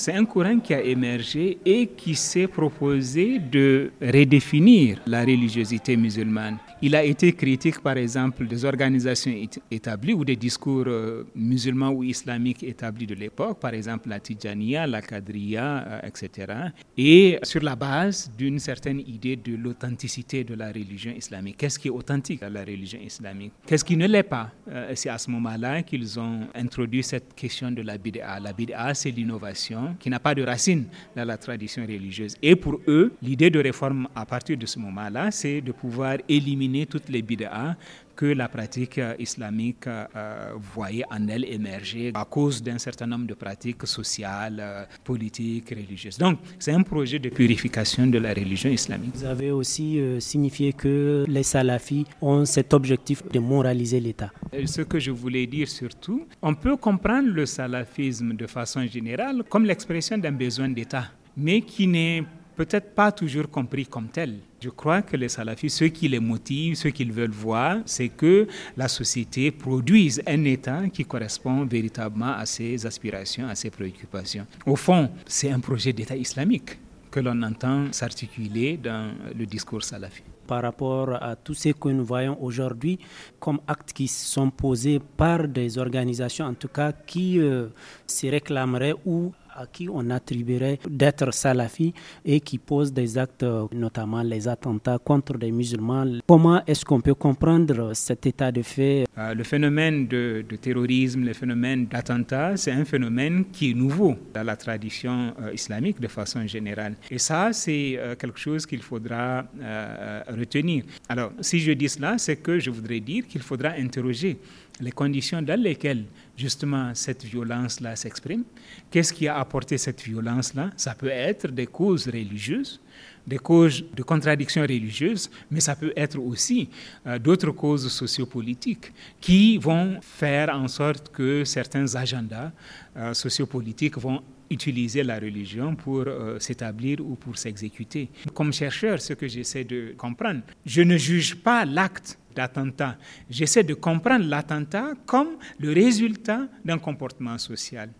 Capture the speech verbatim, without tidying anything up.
c'est un courant qui a émergé et qui s'est proposé de redéfinir la religiosité musulmane. Il a été critique, par exemple, des organisations établies ou des discours euh, musulmans ou islamiques établis de l'époque, par exemple la Tidjaniya, la Qadriya, euh, et cetera. Et sur la base d'une certaine idée de l'authenticité de la religion islamique. Qu'est-ce qui est authentique à la religion islamique? Qu'est-ce qui ne l'est pas? euh, C'est à ce moment-là qu'ils ont introduit cette question de la bid'a. La bid'a, c'est l'innovation qui n'a pas de racine dans la tradition religieuse. Et pour eux, l'idée de réforme à partir de ce moment-là, c'est de pouvoir éliminer toutes les bid'a que la pratique islamique euh, voyait en elle émerger à cause d'un certain nombre de pratiques sociales, euh, politiques, religieuses. Donc, c'est un projet de purification de la religion islamique. Vous avez aussi euh, signifié que les salafis ont cet objectif de moraliser l'État. Et ce que je voulais dire surtout, on peut comprendre le salafisme de façon générale comme l'expression d'un besoin d'État, mais qui n'est peut-être pas toujours compris comme tel. Je crois que les salafis, ce qui les motive, ce qu'ils veulent voir, c'est que la société produise un État qui correspond véritablement à ses aspirations, à ses préoccupations. Au fond, c'est un projet d'État islamique que l'on entend s'articuler dans le discours salafi. Par rapport à tout ce que nous voyons aujourd'hui comme actes qui sont posés par des organisations, en tout cas, qui euh, se réclameraient ou à qui on attribuerait d'être salafis et qui posent des actes, notamment les attentats contre des musulmans. Comment est-ce qu'on peut comprendre cet état de fait? Euh, le phénomène de, de terrorisme, le phénomène d'attentat, c'est un phénomène qui est nouveau dans la tradition euh, islamique de façon générale. Et ça, c'est euh, quelque chose qu'il faudra euh, retenir. Alors, si je dis cela, c'est que je voudrais dire qu'il faudra interroger les conditions dans lesquelles justement cette violence-là s'exprime. Qu'est-ce qui a apporté cette violence-là? Ça peut être des causes religieuses, des causes de contradictions religieuses, mais ça peut être aussi euh, d'autres causes sociopolitiques qui vont faire en sorte que certains agendas euh, sociopolitiques vont utiliser la religion pour euh, s'établir ou pour s'exécuter. Comme chercheur, ce que j'essaie de comprendre, je ne juge pas l'acte d'attentat. J'essaie de comprendre l'attentat comme le résultat d'un comportement social.